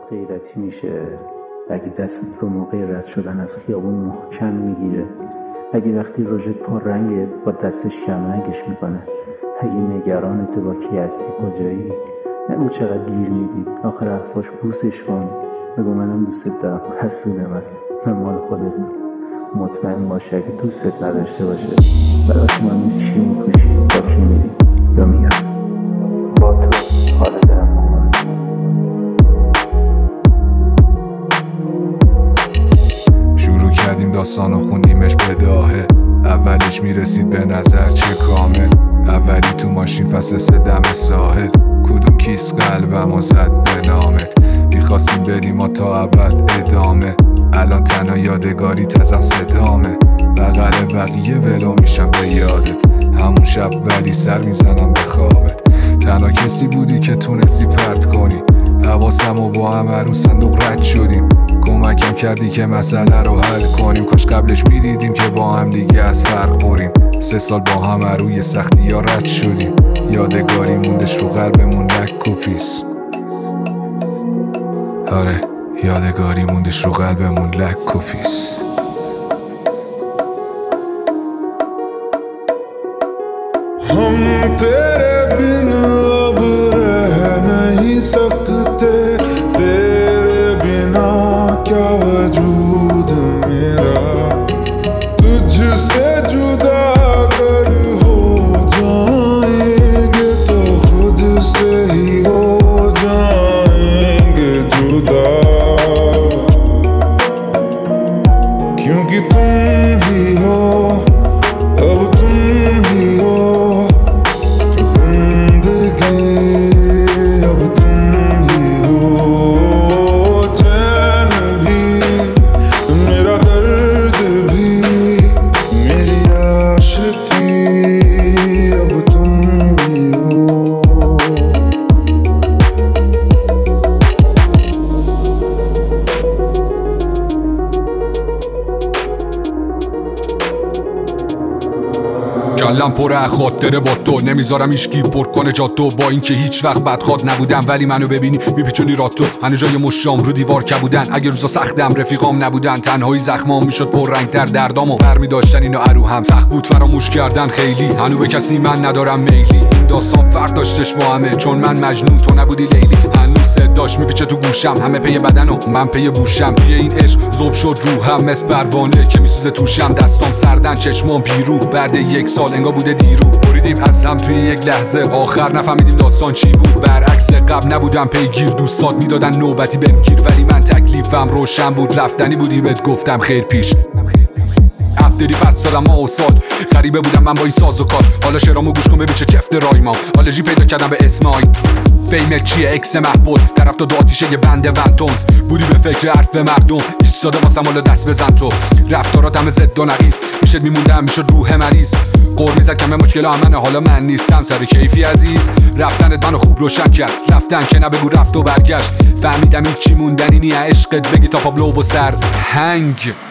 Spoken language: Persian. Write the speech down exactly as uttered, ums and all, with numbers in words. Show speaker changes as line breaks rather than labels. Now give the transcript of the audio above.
غیرتی میشه اگه دستت رو موقع رد شدن از خیابون محکم میگیره، اگه وقتی رژت پررنگه با دستش کمرنگش میکنه، اگه نگرانت با کی هستی کجایی، نگو چقدر گیر میدی آخر حرفاش بوسش کن، بگو منم دوستت دارم حسونه من من مال خودتم. مطمئن باشه اگه دوستت نداشته باشه براش مهم نیست چی میپوشی، با کی میری یا میرم با تو حال دلم بخوره.
شروع کردیم داستان و خوندیمش بداهه، اولش میرسید به نظر چه کامل، اولی تو ماشین فصل سه دم ساحل، کدوم کیس قلبمو زد به نامت، میخواستیم بریم ما تا ابد ادامه، الان تنها یادگاری تزم صدامه، بغل بقیه ولو میشم به یادت، همون شب ولی سر میزنم به خوابت، تنها کسی بودی که تونستی پرت کنی حواسم و با هم هر اون صندوق رد شدیم، کمکم کردی که مسئله رو حل کنیم، کاش قبلش میدیدیم که با هم دیگه از فرق بریم، سه سال با هم روی سختی ها رد شدیم، یادگاری موندش رو قلبمون لک و پیس. آره یادگاری موندش رو قلبمون لک و پیس.
हम तेरे बिन अब रह नहीं सकते, तेरे बिना क्या वजूद मेरा, तुझसे जुदा अगर हो जाएंगे तो खुद से ही हो जाएंगे जुदा, क्योंकि तुम ही हो अब तुम ही हो जिंदगी, अब तुम ही हो चैन भी मेरा दर्द भी मेरी आशिकी, अब तुम ही हो।
کلم پر خاطره با تو، نمیذارم هیچکی پر کنه جا تو، با اینکه هیچ وقت بدخواد نبودم ولی منو ببینی میپیچونی را تو، هنو جای مشام رو دیوار کبودن، اگه روزا سختم رفیقام نبودن، تنهایی زخمام میشد پر رنگتر، دردامو برمی داشتن اینو ارو هم سخت بود فراموش کردن خیلی، هنو به کسی من ندارم میلی، این داستان فرق داشتش با همه چون من مجنون تو نبودی لیلی، هنوز صداش میپیچه تو گوشم، همه پی بدن و من پی بوشم، توی این عشق ذوب شد روحم مثل پروانه که میسوزه توشم، دستام سردن چشمام پیرو، بعد یک سال انگار بوده دیرو، بریدیم از هم توی یک لحظه، آخر نفهمیدیم داستان چی بود، برعکس قبل نبودم پیگیر، دوستات میدادن نوبتی بنگیر، ولی من تکلیفم روشن بود، رفتنی بودی بهت گفتم خیر پیش، افتری پس دادم ماه و سال، غریبه بودم من با این ساز و کار، حالا شعرامو گوش کن ببین چه چفت رایمام، آلرژی پیدا کردم به اسمای فیمت چیه اکس محبول، طرف تو دو آتیشه یه بند ونتونز، بودی به فکر حرف مردم، ایستاده واسم حالا دست بزن تو، رفتارات همه زد و نقیص، میشد میموندم میشد روح مریض، قور میزد کمه مشکل منه، حالا من نیستم سر کیفی عزیز، رفتنت منو خوب روشن کرد، رفتن که نبگو رفت و برگشت، فهمیدم این چی موندنی نیه عشقت بگی تا پابلو و سر هنگ.